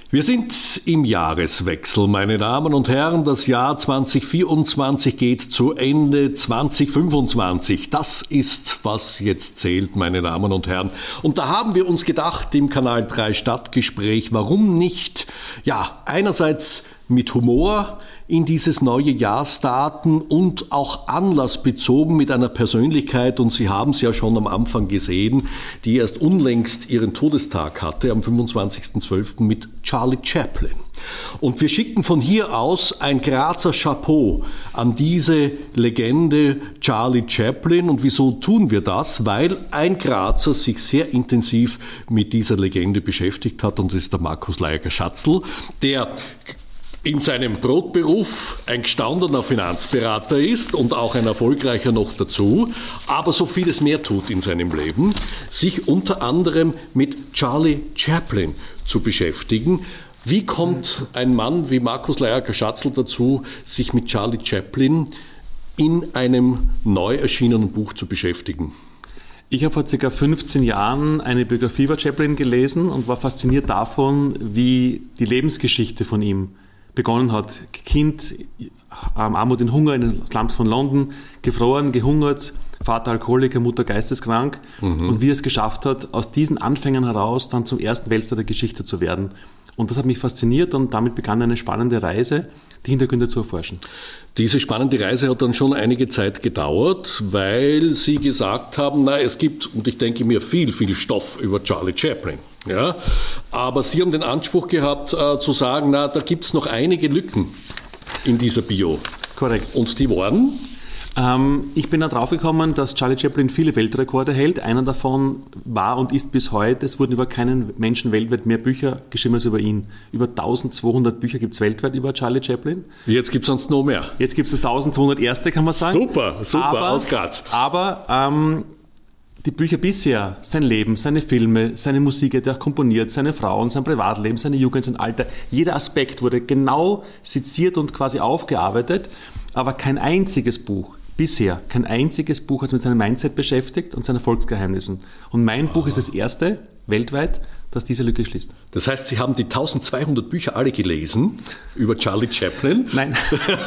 Wir sind im Jahreswechsel, meine Damen und Herren. Das Jahr 2024 geht zu Ende, 2025. Das ist, was jetzt zählt, meine Damen und Herren. Und da haben wir uns gedacht im Kanal 3 Stadtgespräch, warum nicht, einerseits mit Humor in dieses neue Jahr starten und auch anlassbezogen mit einer Persönlichkeit, und Sie haben es ja schon am Anfang gesehen, die erst unlängst ihren Todestag hatte, am 25.12. mit Charlie Chaplin. Und wir schicken von hier aus ein Grazer Chapeau an diese Legende Charlie Chaplin. Und wieso tun wir das? Weil ein Grazer sich sehr intensiv mit dieser Legende beschäftigt hat, und das ist der Markus Leierger-Schatzl, der in seinem Brotberuf ein gestandener Finanzberater ist und auch ein erfolgreicher noch dazu, aber so vieles mehr tut in seinem Leben, sich unter anderem mit Charlie Chaplin zu beschäftigen. Wie kommt ein Mann wie Markus Leierger-Schatzl dazu, sich mit Charlie Chaplin in einem neu erschienenen Buch zu beschäftigen? Ich habe vor ca. 15 Jahren eine Biografie über Chaplin gelesen und war fasziniert davon, wie die Lebensgeschichte von ihm begonnen hat. Kind, Armut und Hunger in den Slums von London, gefroren, gehungert, Vater Alkoholiker, Mutter geisteskrank, und wie er es geschafft hat, aus diesen Anfängen heraus dann zum ersten Weltstar der Geschichte zu werden. Und das hat mich fasziniert, und damit begann eine spannende Reise, die Hintergründe zu erforschen. Diese spannende Reise hat dann schon einige Zeit gedauert, weil Sie gesagt haben, es gibt, und ich denke mir, viel Stoff über Charlie Chaplin. Ja, aber Sie haben den Anspruch gehabt, zu sagen, da gibt es noch einige Lücken in dieser Bio. Korrekt. Und die waren? Ich bin dann draufgekommen, dass Charlie Chaplin viele Weltrekorde hält. Einer davon war und ist bis heute, es wurden über keinen Menschen weltweit mehr Bücher geschrieben als über ihn. Über 1200 Bücher gibt es weltweit über Charlie Chaplin. Jetzt gibt es sonst noch mehr. Jetzt gibt es das 1200 erste, kann man sagen. Super, aus Graz. Aber die Bücher bisher, sein Leben, seine Filme, seine Musik, die er komponiert, seine Frauen, sein Privatleben, seine Jugend, sein Alter, jeder Aspekt wurde genau seziert und quasi aufgearbeitet, aber kein einziges Buch hat sich mit seinem Mindset beschäftigt und seinen Erfolgsgeheimnissen. Und mein Buch ist das erste weltweit, das diese Lücke schließt. Das heißt, Sie haben die 1200 Bücher alle gelesen über Charlie Chaplin? Nein,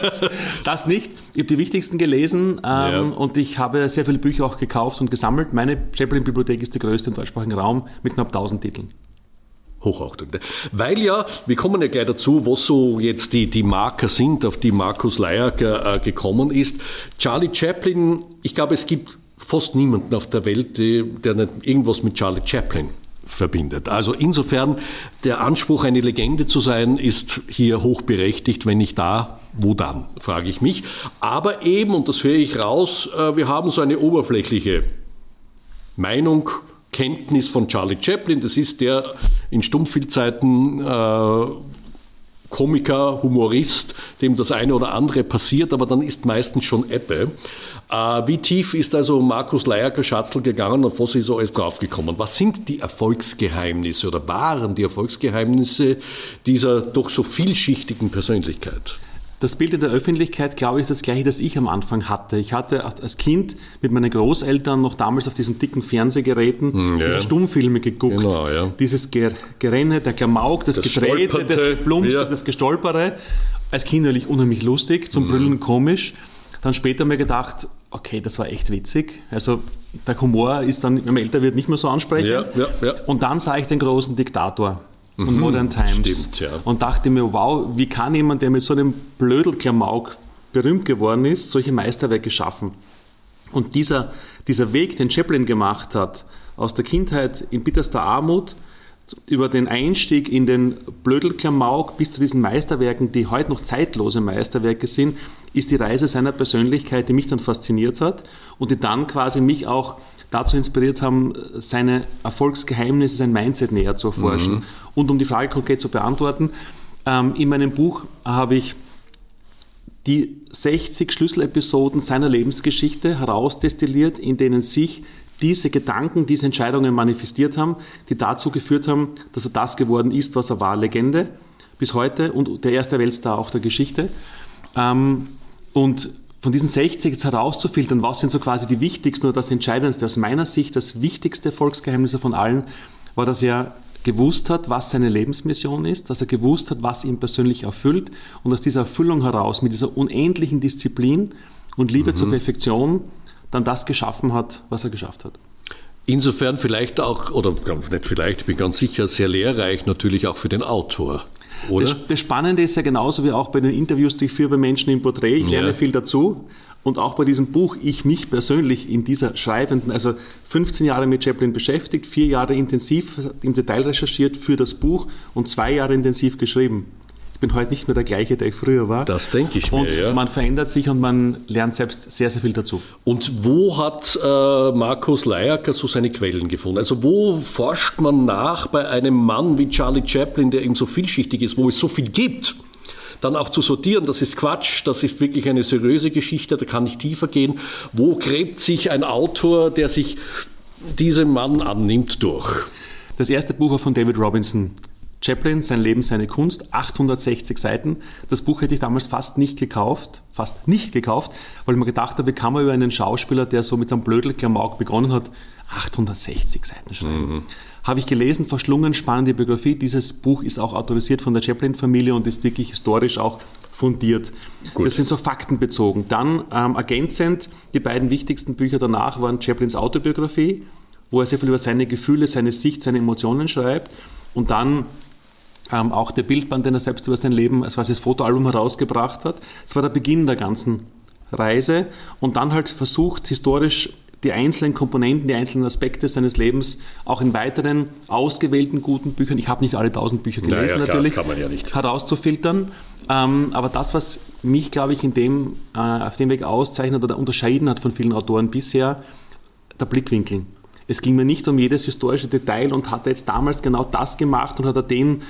das nicht. Ich habe die wichtigsten gelesen und ich habe sehr viele Bücher auch gekauft und gesammelt. Meine Chaplin-Bibliothek ist die größte im deutschsprachigen Raum mit knapp 1000 Titeln. Hochachtung. Weil wir kommen ja gleich dazu, was so jetzt die Marker sind, auf die Markus Leierger gekommen ist. Charlie Chaplin, ich glaube, es gibt fast niemanden auf der Welt, der nicht irgendwas mit Charlie Chaplin verbindet. Also insofern, der Anspruch, eine Legende zu sein, ist hier hochberechtigt. Wenn nicht da, wo dann, frage ich mich. Aber eben, und das höre ich raus, wir haben so eine oberflächliche Meinung, Kenntnis von Charlie Chaplin. Das ist der in Stummfilmzeiten Komiker, Humorist, dem das eine oder andere passiert, aber dann ist meistens schon Ebbe. Wie tief ist also Markus Leierger-Schatzl gegangen, auf was ist so alles draufgekommen? Was sind die Erfolgsgeheimnisse oder waren die Erfolgsgeheimnisse dieser doch so vielschichtigen Persönlichkeit? Das Bild in der Öffentlichkeit, glaube ich, ist das gleiche, das ich am Anfang hatte. Ich hatte als Kind mit meinen Großeltern noch damals auf diesen dicken Fernsehgeräten diese Stummfilme geguckt. Genau, ja. Dieses Gerenne, der Klamauk, das Gedrehte, das Geplumpse, das Gestolpere. Als Kind natürlich unheimlich lustig, zum Brüllen komisch. Dann später mir gedacht, okay, das war echt witzig. Also der Humor ist dann, wenn man älter wird, nicht mehr so ansprechend. Ja. Und dann sah ich den großen Diktator und Modern Times. Stimmt, ja. Und dachte mir, wow, wie kann jemand, der mit so einem Blödel-Klamauk berühmt geworden ist, solche Meisterwerke schaffen? Und dieser Weg, den Chaplin gemacht hat, aus der Kindheit in bitterster Armut, über den Einstieg in den Blödel-Klamauk bis zu diesen Meisterwerken, die heute noch zeitlose Meisterwerke sind, ist die Reise seiner Persönlichkeit, die mich dann fasziniert hat und die dann quasi mich auch dazu inspiriert haben, seine Erfolgsgeheimnisse, sein Mindset näher zu erforschen. Und um die Frage konkret zu beantworten, in meinem Buch habe ich die 60 Schlüsselepisoden seiner Lebensgeschichte herausdestilliert, in denen sich diese Gedanken, diese Entscheidungen manifestiert haben, die dazu geführt haben, dass er das geworden ist, was er war, Legende bis heute und der erste Weltstar auch der Geschichte. Und von diesen 60 jetzt herauszufiltern, was sind so quasi die wichtigsten oder das Entscheidendste aus meiner Sicht, das wichtigste Erfolgsgeheimnis von allen, war, dass er gewusst hat, was seine Lebensmission ist, dass er gewusst hat, was ihn persönlich erfüllt und aus dieser Erfüllung heraus, mit dieser unendlichen Disziplin und Liebe zur Perfektion, dann das geschaffen hat, was er geschafft hat. Insofern vielleicht auch, oder nicht vielleicht, ich bin ganz sicher, sehr lehrreich natürlich auch für den Autor, oder? Das Spannende ist ja genauso wie auch bei den Interviews, die ich führe bei Menschen im Porträt, ich lerne viel dazu. Und auch bei diesem Buch, ich mich persönlich in dieser schreibenden, also 15 Jahre mit Chaplin beschäftigt, 4 Jahre intensiv im Detail recherchiert für das Buch und 2 Jahre intensiv geschrieben. Ich bin heute nicht mehr der gleiche, der ich früher war. Das denke ich mir, und man verändert sich und man lernt selbst sehr, sehr viel dazu. Und wo hat Markus Lajacker so seine Quellen gefunden? Also wo forscht man nach bei einem Mann wie Charlie Chaplin, der eben so vielschichtig ist, wo es so viel gibt? Dann auch zu sortieren, das ist Quatsch, das ist wirklich eine seriöse Geschichte, da kann ich tiefer gehen. Wo gräbt sich ein Autor, der sich diesem Mann annimmt, durch? Das erste Buch war von David Robinson. Chaplin, sein Leben, seine Kunst, 860 Seiten. Das Buch hätte ich damals fast nicht gekauft, weil ich mir gedacht habe, wie kann man über einen Schauspieler, der so mit einem Blödel-Klamauk begonnen hat, 860 Seiten schreiben. Habe ich gelesen, verschlungen, spannende Biografie. Dieses Buch ist auch autorisiert von der Chaplin-Familie und ist wirklich historisch auch fundiert. Gut. Das sind so faktenbezogen. Dann ergänzend, die beiden wichtigsten Bücher danach waren Chaplins Autobiografie, wo er sehr viel über seine Gefühle, seine Sicht, seine Emotionen schreibt. Und dann auch der Bildband, den er selbst über sein Leben, als quasi das Fotoalbum herausgebracht hat. Das war der Beginn der ganzen Reise. Und dann halt versucht, historisch die einzelnen Komponenten, die einzelnen Aspekte seines Lebens auch in weiteren ausgewählten guten Büchern, ich habe nicht alle 1000 Bücher gelesen, natürlich, kann man ja nicht, herauszufiltern. Aber das, was mich, glaube ich, auf dem Weg auszeichnet oder unterscheiden hat von vielen Autoren bisher, der Blickwinkel. Es ging mir nicht um jedes historische Detail und hat er jetzt damals genau das gemacht und hat er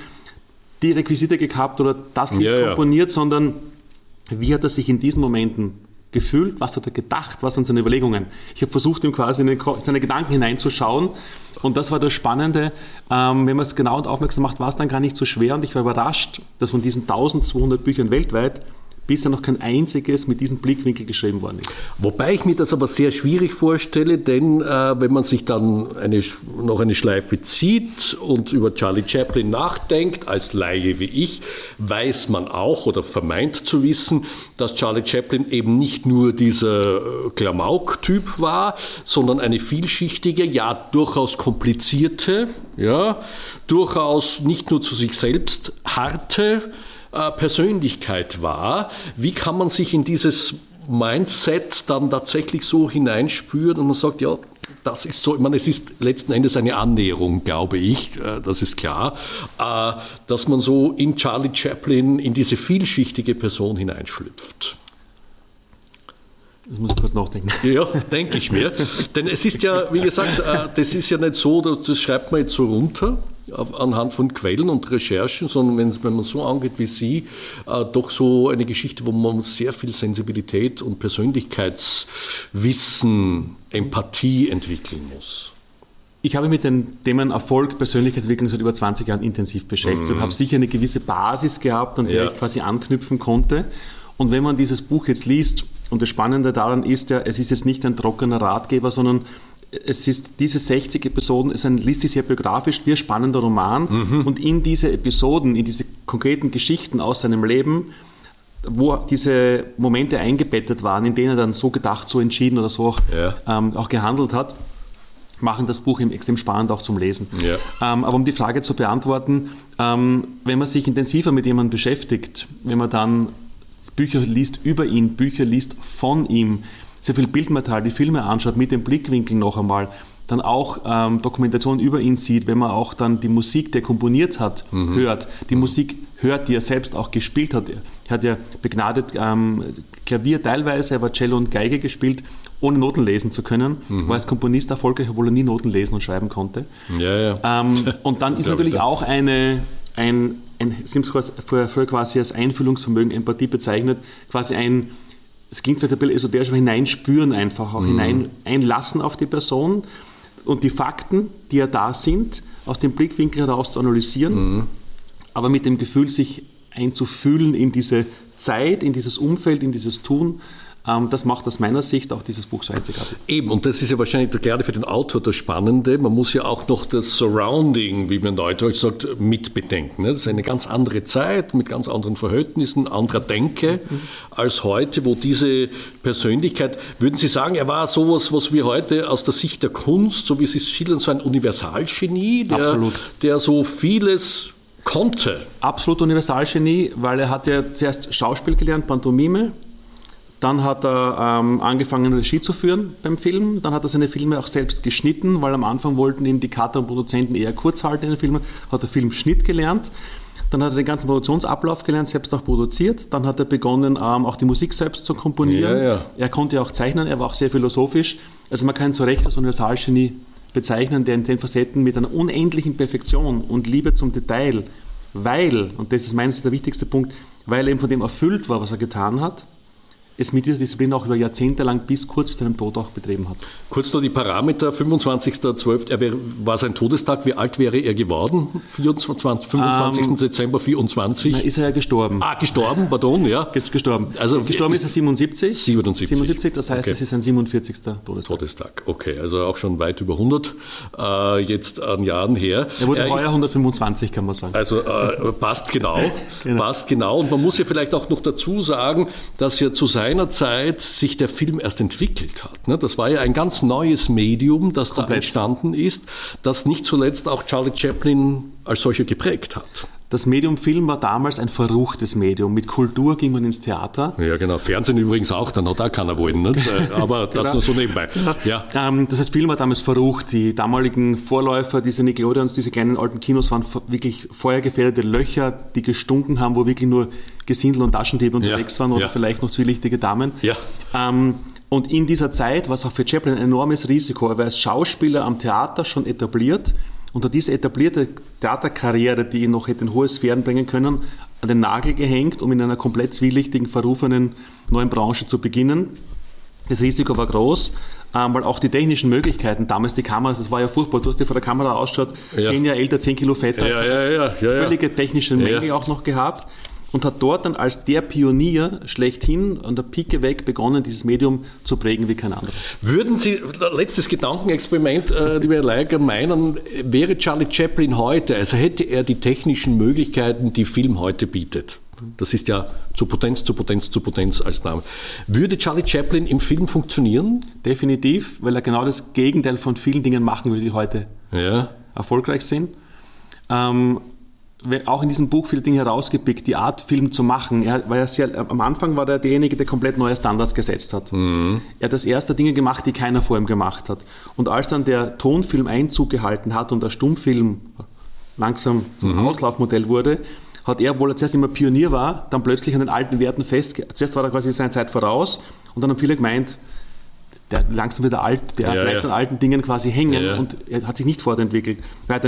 die Requisite gehabt oder das Lied komponiert, sondern wie hat er sich in diesen Momenten gefühlt, was hat er gedacht, was sind seine Überlegungen. Ich habe versucht, ihm quasi in seine Gedanken hineinzuschauen und das war das Spannende. Wenn man es genau und aufmerksam macht, war es dann gar nicht so schwer und ich war überrascht, dass von diesen 1200 Büchern weltweit bisher noch kein einziges mit diesem Blickwinkel geschrieben worden ist. Wobei ich mir das aber sehr schwierig vorstelle, denn wenn man sich dann noch eine Schleife zieht und über Charlie Chaplin nachdenkt, als Laie wie ich, weiß man auch oder vermeint zu wissen, dass Charlie Chaplin eben nicht nur dieser Klamauk-Typ war, sondern eine vielschichtige, ja durchaus komplizierte, ja durchaus nicht nur zu sich selbst harte Persönlichkeit war. Wie kann man sich in dieses Mindset dann tatsächlich so hineinspüren und man sagt, ja, das ist so, ich meine, es ist letzten Endes eine Annäherung, glaube ich, das ist klar, dass man so in Charlie Chaplin, in diese vielschichtige Person hineinschlüpft. Das muss ich kurz nachdenken. Ja, denke ich mir. Denn es ist ja, wie gesagt, das ist ja nicht so, das schreibt man jetzt so runter anhand von Quellen und Recherchen, sondern wenn man so angeht wie Sie, doch so eine Geschichte, wo man sehr viel Sensibilität und Persönlichkeitswissen, Empathie entwickeln muss. Ich habe mich mit den Themen Erfolg, Persönlichkeitsentwicklung seit über 20 Jahren intensiv beschäftigt und habe sicher eine gewisse Basis gehabt, an der ich quasi anknüpfen konnte. Und wenn man dieses Buch jetzt liest, und das Spannende daran ist ja, es ist jetzt nicht ein trockener Ratgeber, sondern es ist diese 60 Episoden, liest sich sehr biografisch wie ein spannender Roman und in diese Episoden, in diese konkreten Geschichten aus seinem Leben, wo diese Momente eingebettet waren, in denen er dann so gedacht, so entschieden oder so auch gehandelt hat, machen das Buch extrem spannend auch zum Lesen. Ja. Aber um die Frage zu beantworten, wenn man sich intensiver mit jemandem beschäftigt, wenn man dann Bücher liest über ihn, Bücher liest von ihm, sehr viel Bildmaterial, die Filme anschaut, mit dem Blickwinkel noch einmal, dann auch Dokumentationen über ihn sieht, wenn man auch dann die Musik, die er komponiert hat, hört, die Musik hört, die er selbst auch gespielt hat. Er hat ja begnadet Klavier teilweise, aber Cello und Geige gespielt, ohne Noten lesen zu können, war als Komponist erfolgreich, obwohl er nie Noten lesen und schreiben konnte. Und dann ist natürlich auch Sie haben es früher quasi als Einfühlungsvermögen, Empathie bezeichnet, quasi es klingt vielleicht ein bisschen esoterisch, aber hineinspüren einfach, auch einlassen auf die Person und die Fakten, die ja da sind, aus dem Blickwinkel heraus zu analysieren, aber mit dem Gefühl, sich einzufühlen in diese Zeit, in dieses Umfeld, in dieses Tun Das macht aus meiner Sicht auch dieses Buch so einzigartig. Eben, und das ist ja wahrscheinlich gerade für den Autor das Spannende. Man muss ja auch noch das Surrounding, wie man neudeutsch sagt, mitbedenken. Das ist eine ganz andere Zeit mit ganz anderen Verhältnissen, anderer Denke als heute, wo diese Persönlichkeit, würden Sie sagen, er war sowas, was wir heute aus der Sicht der Kunst, so wie Sie es schildern, so ein Universalgenie, der so vieles konnte? Absolut Universalgenie, weil er hat ja zuerst Schauspiel gelernt, Pantomime. Dann hat er angefangen, Regie zu führen beim Film. Dann hat er seine Filme auch selbst geschnitten, weil am Anfang wollten ihn die Cutter und Produzenten eher kurz halten in den Filmen. Hat er Filmschnitt gelernt. Dann hat er den ganzen Produktionsablauf gelernt, selbst auch produziert. Dann hat er begonnen, auch die Musik selbst zu komponieren. Ja. Er konnte ja auch zeichnen, er war auch sehr philosophisch. Also man kann ihn zu Recht als Universalgenie bezeichnen, der in den Facetten mit einer unendlichen Perfektion und Liebe zum Detail, weil, und das ist meines der wichtigste Punkt, weil er eben von dem erfüllt war, was er getan hat, es mit dieser Disziplin auch über Jahrzehnte lang bis kurz vor seinem Tod auch betrieben hat. Kurz noch die Parameter, 25.12. War sein Todestag, wie alt wäre er geworden? 25. Dezember 24? Na, ist er ja gestorben. Gestorben, pardon, ja. Gestorben. Also gestorben ist er 77. 77, das heißt, es ist sein 47. Todestag, okay, also auch schon weit über 100 jetzt an Jahren her. Er wurde heuer 125, kann man sagen. Also passt genau, passt genau. Und man muss ja vielleicht auch noch dazu sagen, dass ja zu seiner Zeit sich der Film erst entwickelt hat. Das war ja ein ganz neues Medium, das da entstanden ist, das nicht zuletzt auch Charlie Chaplin als solcher geprägt hat. Das Medium Film war damals ein verruchtes Medium. Mit Kultur ging man ins Theater. Ja, genau. Fernsehen übrigens auch, dann hat auch keiner wollen. Nicht? Aber das nur so nebenbei. Ja. Das heißt, Film war damals verrucht. Die damaligen Vorläufer, diese Nickelodeons, diese kleinen alten Kinos waren wirklich feuergefährdete Löcher, die gestunken haben, wo wirklich nur Gesindel und Taschendiebe unterwegs waren oder vielleicht noch zwielichtige Damen. Ja. Und in dieser Zeit war es auch für Chaplin ein enormes Risiko. Er war als Schauspieler am Theater schon etabliert. Und hat diese etablierte Theaterkarriere, die ihn noch hätte in hohe Sphären bringen können, an den Nagel gehängt, um in einer komplett zwielichtigen, verrufenen neuen Branche zu beginnen. Das Risiko war groß, weil auch die technischen Möglichkeiten, damals die Kameras, das war ja furchtbar, du hast dir vor der Kamera ausschaut, 10 Jahre älter, 10 Kilo fetter, völlige technische Mängel auch noch gehabt. Und hat dort dann als der Pionier schlechthin an der Pike weg begonnen, dieses Medium zu prägen wie kein anderer. Würden Sie, letztes Gedankenexperiment, lieber Herr Leiger, meinen, wäre Charlie Chaplin heute, also hätte er die technischen Möglichkeiten, die Film heute bietet, das ist ja zu Potenz als Name, würde Charlie Chaplin im Film funktionieren? Definitiv, weil er genau das Gegenteil von vielen Dingen machen würde, die heute erfolgreich sind. Auch in diesem Buch viele Dinge herausgepickt, die Art, Film zu machen. Am Anfang war er derjenige, der komplett neue Standards gesetzt hat. Er hat das erste Dinge gemacht, die keiner vor ihm gemacht hat. Und als dann der Tonfilm Einzug gehalten hat und der Stummfilm langsam zum Auslaufmodell wurde, hat er, obwohl er zuerst immer Pionier war, dann plötzlich an den alten Werten zuerst war er quasi seine Zeit voraus und dann haben viele gemeint, der langsam wieder alt, der bleibt an alten Dingen quasi hängen und er hat sich nicht weiterentwickelt.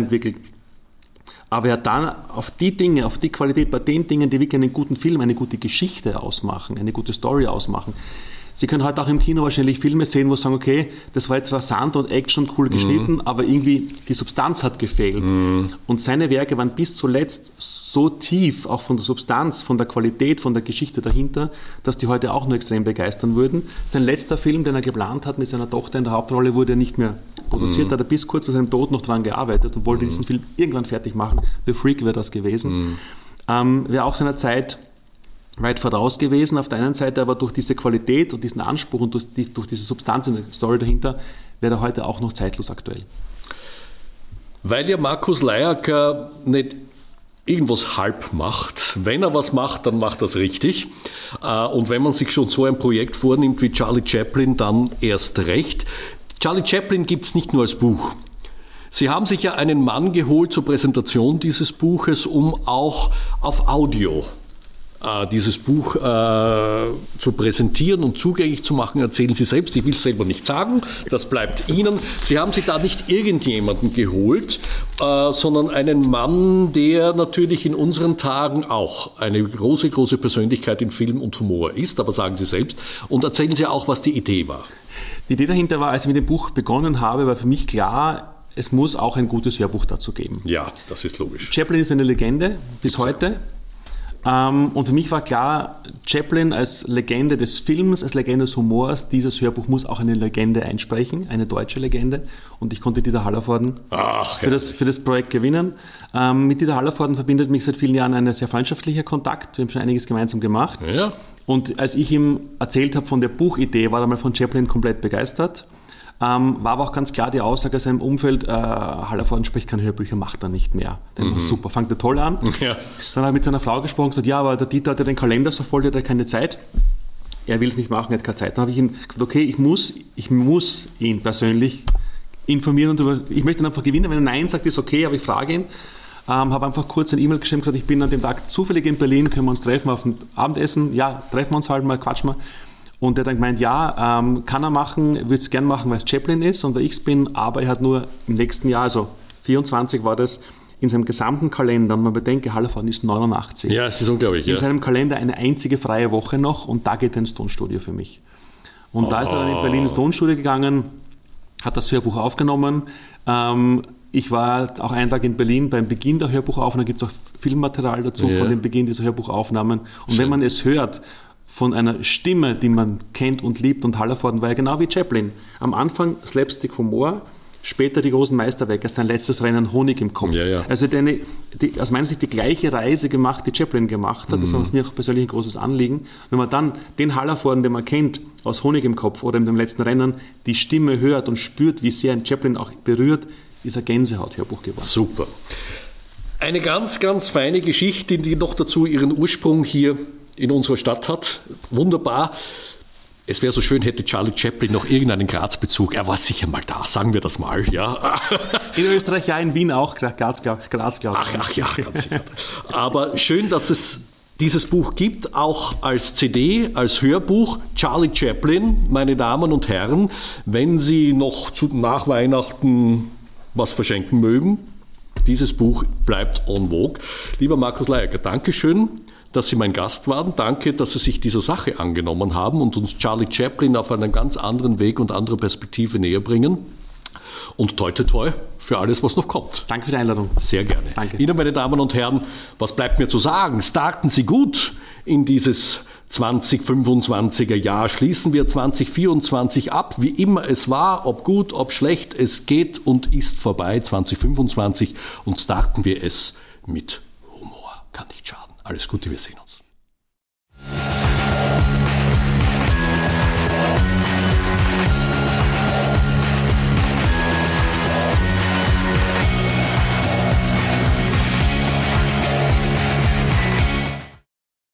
Aber er hat dann auf die Dinge, auf die Qualität, bei den Dingen, die wirklich einen guten Film, eine gute Geschichte ausmachen, eine gute Story ausmachen. Sie können heute auch im Kino wahrscheinlich Filme sehen, wo Sie sagen, okay, das war jetzt rasant und Action und cool geschnitten, aber irgendwie die Substanz hat gefehlt. Und seine Werke waren bis zuletzt so tief, auch von der Substanz, von der Qualität, von der Geschichte dahinter, dass die heute auch nur extrem begeistern würden. Sein letzter Film, den er geplant hat mit seiner Tochter in der Hauptrolle, wurde nicht mehr produziert, hat er bis kurz vor seinem Tod noch daran gearbeitet und wollte diesen Film irgendwann fertig machen. The Freak wäre das gewesen. Wäre auch seiner Zeit weit voraus gewesen, auf der einen Seite, aber durch diese Qualität und diesen Anspruch und durch diese Substanz in der Story dahinter, wäre er heute auch noch zeitlos aktuell. Weil ja Markus Leyacker nicht irgendwas halb macht. Wenn er was macht, dann macht er es richtig. Und wenn man sich schon so ein Projekt vornimmt wie Charlie Chaplin, dann erst recht. Charlie Chaplin gibt es nicht nur als Buch. Sie haben sich ja einen Mann geholt zur Präsentation dieses Buches, um auch auf Audio dieses Buch zu präsentieren und zugänglich zu machen, erzählen Sie selbst. Ich will es selber nicht sagen, das bleibt Ihnen. Sie haben sich da nicht irgendjemanden geholt, sondern einen Mann, der natürlich in unseren Tagen auch eine große, große Persönlichkeit in Film und Humor ist, aber sagen Sie selbst. Und erzählen Sie auch, was die Idee war. Die Idee dahinter war, als ich mit dem Buch begonnen habe, war für mich klar, es muss auch ein gutes Hörbuch dazu geben. Ja, das ist logisch. Chaplin ist eine Legende bis heute. Und für mich war klar, Chaplin als Legende des Films, als Legende des Humors, dieses Hörbuch muss auch eine Legende einsprechen, eine deutsche Legende. Und ich konnte Dieter Hallervorden für das Projekt gewinnen. Mit Dieter Hallervorden verbindet mich seit vielen Jahren ein sehr freundschaftlicher Kontakt. Wir haben schon einiges gemeinsam gemacht. Ja. Und als ich ihm erzählt habe von der Buchidee, war er mal von Chaplin komplett begeistert. War aber auch ganz klar die Aussage aus seinem Umfeld, Hallervorden spricht keine Hörbücher, macht er nicht mehr. Den war super, fängt er toll an. Ja. Dann hat er mit seiner Frau gesprochen und gesagt, ja, aber der Dieter hat ja den Kalender so voll, der hat keine Zeit. Er will es nicht machen, er hat keine Zeit. Dann habe ich ihm gesagt, okay, ich muss ihn persönlich informieren und ich möchte ihn einfach gewinnen. Wenn er Nein sagt, ist okay, aber ich frage ihn. Habe einfach kurz eine E-Mail geschrieben und gesagt, ich bin an dem Tag zufällig in Berlin, können wir uns treffen auf ein Abendessen? Ja, treffen wir uns halt mal, quatschen wir. Und er hat dann gemeint, ja, kann er machen, würde es gern machen, weil es Chaplin ist und weil ich es bin, aber er hat nur im nächsten Jahr, also 24 war das, in seinem gesamten Kalender, und man bedenke, Hallervorden ist 89. Ja, es ist unglaublich. In seinem Kalender eine einzige freie Woche noch und da geht er ins Tonstudio für mich. Und da ist er dann in Berlin ins Tonstudio gegangen, hat das Hörbuch aufgenommen. Ich war auch einen Tag in Berlin beim Beginn der Hörbuchaufnahme, da gibt es auch Filmmaterial dazu von dem Beginn dieser Hörbuchaufnahmen. Und wenn man es hört, von einer Stimme, die man kennt und liebt, und Hallervorden war ja genau wie Chaplin. Am Anfang Slapstick-Humor, später die großen Meisterwerke, sein letztes Rennen Honig im Kopf. Ja, ja. Also aus meiner Sicht die gleiche Reise gemacht, die Chaplin gemacht hat. Das war mir auch persönlich ein großes Anliegen. Wenn man dann den Hallervorden, den man kennt, aus Honig im Kopf oder in dem letzten Rennen, die Stimme hört und spürt, wie sehr ein Chaplin auch berührt, ist ein Gänsehaut-Hörbuch geworden. Super. Eine ganz, ganz feine Geschichte, die noch dazu ihren Ursprung hier in unserer Stadt hat. Wunderbar. Es wäre so schön, hätte Charlie Chaplin noch irgendeinen Graz-Bezug. Er war sicher mal da, sagen wir das mal. Ja. In Österreich ja, in Wien auch. Graz, glaube ich. Ach ja, ganz sicher. Aber schön, dass es dieses Buch gibt, auch als CD, als Hörbuch. Charlie Chaplin, meine Damen und Herren, wenn Sie noch nach Weihnachten was verschenken mögen, dieses Buch bleibt en vogue. Lieber Markus Layacker, Dankeschön, dass Sie mein Gast waren. Danke, dass Sie sich dieser Sache angenommen haben und uns Charlie Chaplin auf einen ganz anderen Weg und andere Perspektive näher bringen. Und toi, toi, toi für alles, was noch kommt. Danke für die Einladung. Sehr gerne. Danke. Ihnen, meine Damen und Herren, was bleibt mir zu sagen? Starten Sie gut in dieses 2025er Jahr. Schließen wir 2024 ab, wie immer es war, ob gut, ob schlecht, es geht und ist vorbei 2025 und starten wir es mit Humor. Kann nicht schaden. Alles Gute, wir sehen uns.